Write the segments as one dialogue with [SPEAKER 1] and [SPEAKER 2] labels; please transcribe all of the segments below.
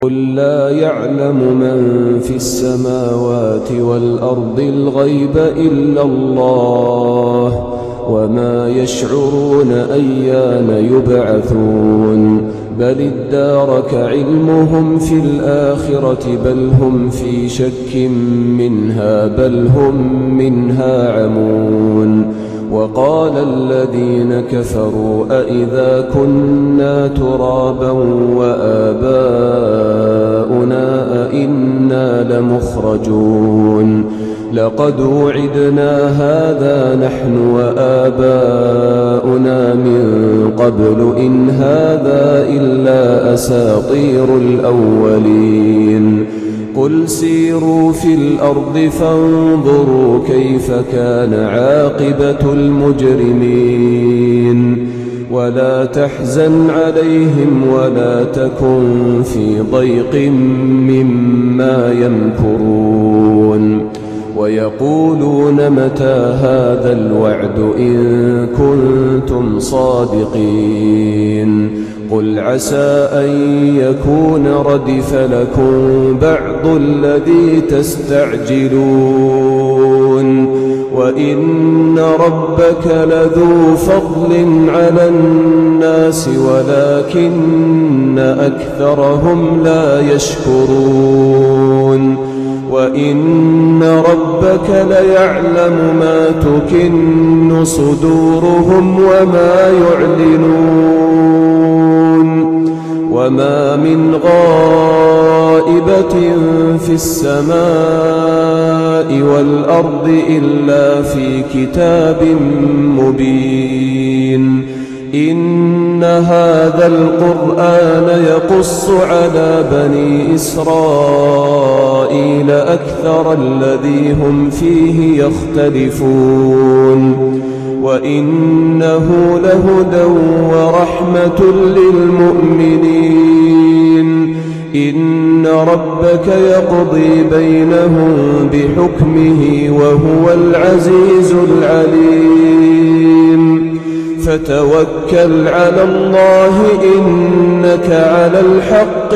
[SPEAKER 1] قل لا يعلم من في السماوات والأرض الغيب إلا الله وما يشعرون أيان يبعثون بل ادارك علمهم في الآخرة بل هم في شك منها بل هم منها عمون وقال الذين كفروا أئذا كنا ترابا وآباؤنا أئنا لمخرجون لقد وعدنا هذا نحن وآباؤنا من قبل إن هذا إلا أساطير الأولين قل سيروا في الأرض فانظروا كيف كان عاقبة المجرمين ولا تحزن عليهم ولا تكن في ضيق مما يمكرون ويقولون متى هذا الوعد إن كنتم صادقين قل عسى أن يكون ردف لكم بعض الذي تستعجلون وإن ربك لذو فضل على الناس ولكن أكثرهم لا يشكرون وإن ربك ليعلم ما تكن صدورهم وما يعلنون وما من غائبة في السماء والأرض إلا في كتاب مبين إن هذا القرآن يقص على بني إسرائيل أكثر الذي هم فيه يختلفون وإنه لهدى ورحمة للمؤمنين إن ربك يقضي بينهم بحكمه وهو العزيز العليم فتوكل على الله إنك على الحق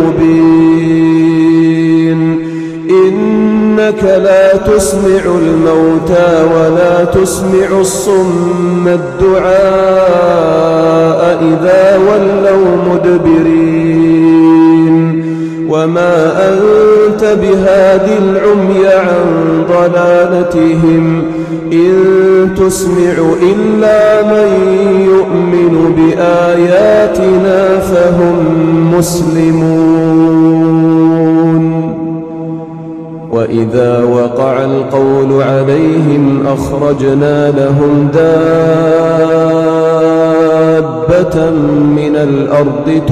[SPEAKER 1] المبين إنك لا تسمع الموتى ولا تسمع الصم الدعاء إذا ولوا مدبرين وما أنت بهاد العمي عن ضلالتهم إن تسمع إلا من يؤمن بآياتنا فهم مسلمون وإذا وقع القول عليهم أخرجنا لهم دابة من الأرض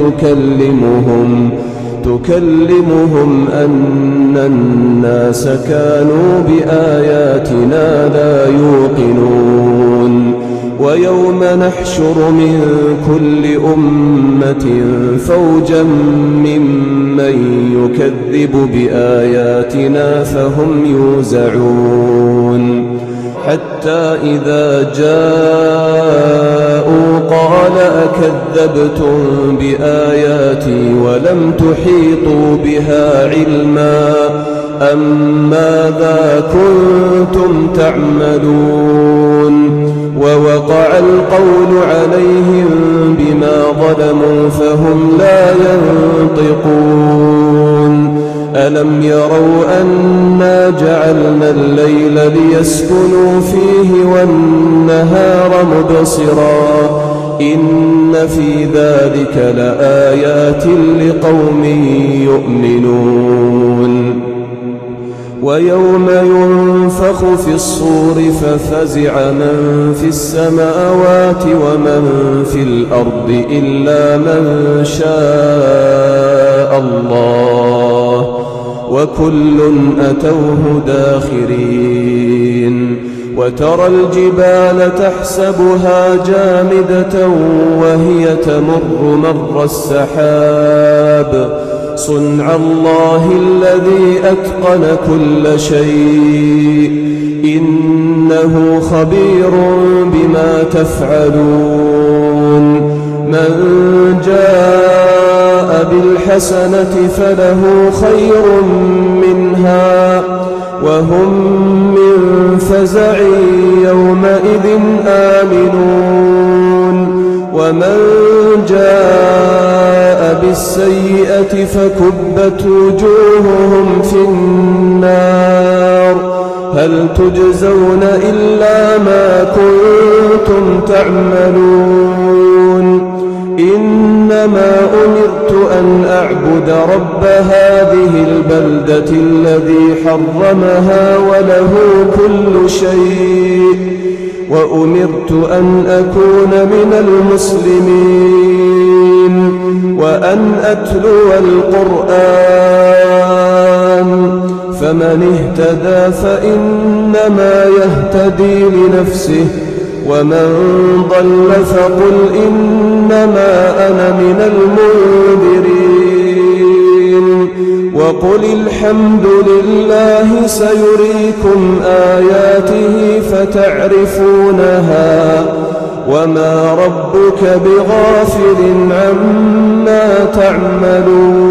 [SPEAKER 1] تكلمهم أن الناس كانوا بآياتنا لا يوقنون ويوم نحشر من كل أمة فوجا ممن يكذب بآياتنا فهم يوزعون حتى إذا جاءوا قال أكذبتم بآياتي ولم تحيطوا بها علما أم ماذا كنتم تعملون ووقع القول عليهم بما ظلموا فهم لا ينطقون ألم يروا أنا جعلنا الليل ليسكنوا فيه والنهار مبصرا إن في ذلك لآيات لقوم يؤمنون ويوم ينفخ في الصور ففزع من في السماوات ومن في الأرض إلا من شاء الله وكل أتوه داخرين وترى الجبال تحسبها جامدة وهي تمر مر السحاب صنع الله الذي أتقن كل شيء إنه خبير بما تفعلون من جاء بالحسنة فله خير منها وهم من فزع يومئذ آمنون ومن جاء بالسيئة فكبت وجوههم في النار هل تجزون إلا ما كنتم تعملون إنما أمرت أن أعبد رب هذه البلدة الذي حرمها وله كل شيء وأمرت أن أكون من المسلمين وأن أتلو القرآن فمن اهتدى فإنما يهتدي لنفسه ومن ضل فقل إنما أنا من المنذرين وقل الحمد لله سيريكم آياته فتعرفونها وما ربك بغافل عما تعملون